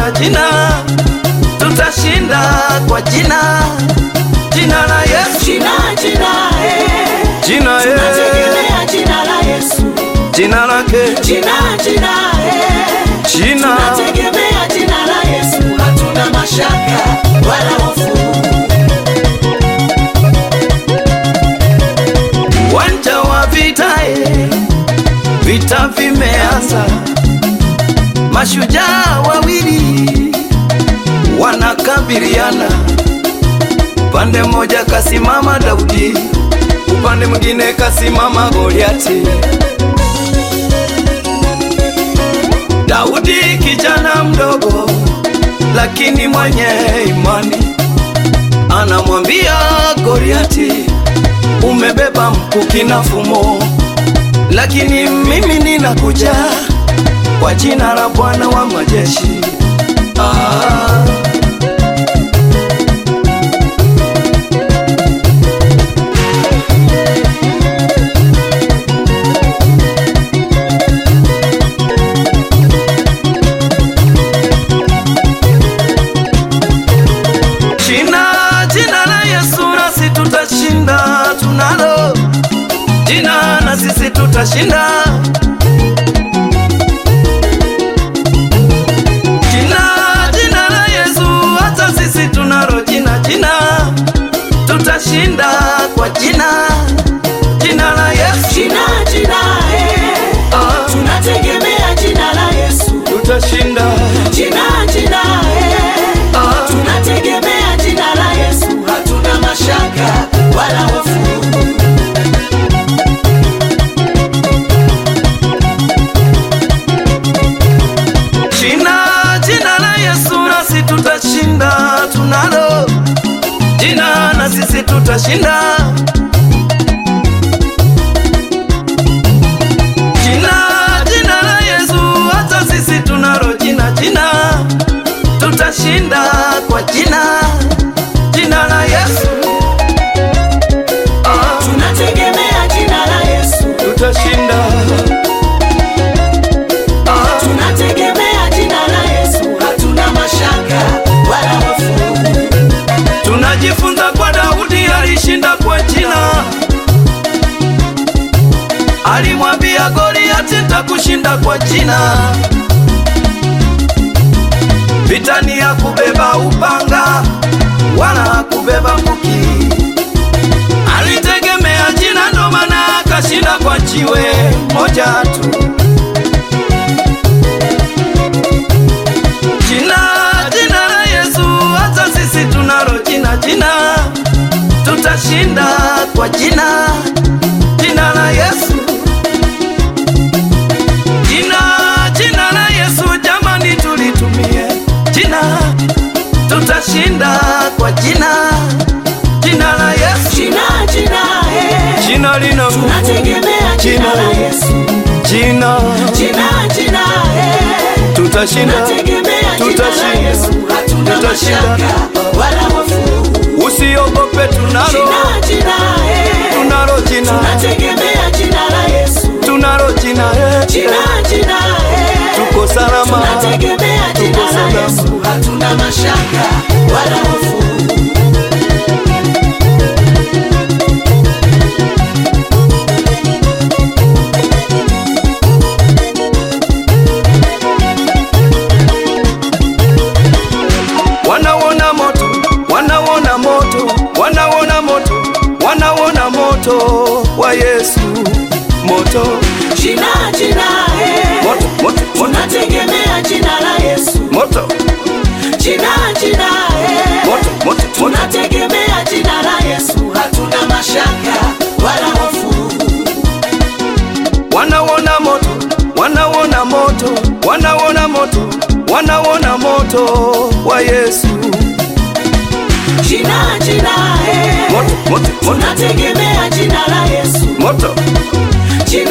jina, tutashinda kwa jina, jina la Yesu. Jina, Jina tunategemea jina la Yesu. jina lake, Jina, jina tunategemea jina la Yesu. Hatuna mashaka wala hofu. uwanja wa vita, vita vimeanza. Mashujaa wawili wanakabiliana, upande mmoja kasimama Daudi, upande mwingine kasimama Goliati. Daudi kijana mdogo lakini mwenye imani, anamwambia Goliati, umebeba mkuki na fumo, lakini mimi ninakuja kwa jina la Bwana wa majeshi. Jina la Yesu nasi tutashinda, tunalo jina na sisi tutashinda. Jina la Yesu, hata sisi tunalo jina, tutashinda kwa jina, jina la Yesu. Jina, tunategemea jina la Yesu. Tutashinda Jina, tunategemea jina la Yesu. Hatuna mashaka wala hofu. jina la Yesu nasi tutashinda, tunalo jina na sisi tutashinda. Jina la Yesu, hata sisi tunalo jina, tutashinda kwa jina, jina la Yesu. Tunategemea jina la Yesu. Tutashinda Tunategemea jina la Yesu. Hatuna mashaka wala hofu. tunajifunza kwa Daudi, alishinda kwa jina. Alimwambia Goliati, nitakushinda kwa jina. Vita ni ya kubeba upanga wala kubeba mkuki. Alitegemea jina, ndo maana akashinda kwa jiwe moja tu. Jina la Yesu, hata sisi tunalo jina, tutashinda kwa jina, jina la Yesu. Jina la Yesu, jamani, tulitumie jina, tutashinda kwa jina, jina la Yesu. Jina lina nguvu. Tunategemea jina la Yesu. Jina tutashinda, tunategemea jina la Yesu. Hatuna mashaka wala hofu. Usiogope, tunalo jina, Tunategemea jina la Yesu. tunalo jina, tuko salama, Tunategemea jina la Yesu. Hatuna mashaka wala hofu. Wanaona moto, wanaona moto wa Yesu, moto. Jina, Moto. tunategemea jina la Yesu. Moto. Jina, Moto. tunategemea jina la Yesu. Hatuna mashaka wala hofu. Wanaona moto wa Yesu. Jina, Moto. tunategemea jina la Yesu. Moto. Jina,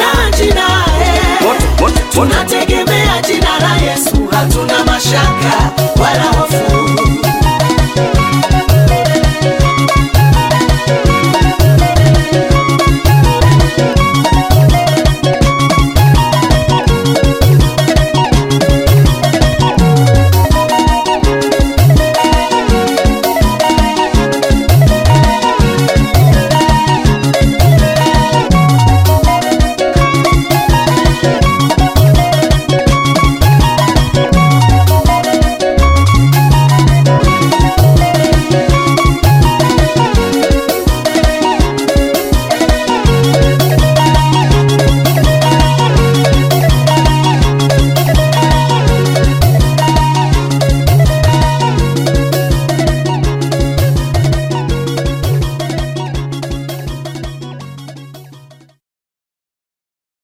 Moto. tunategemea jina la Yesu. Hatuna mashaka wala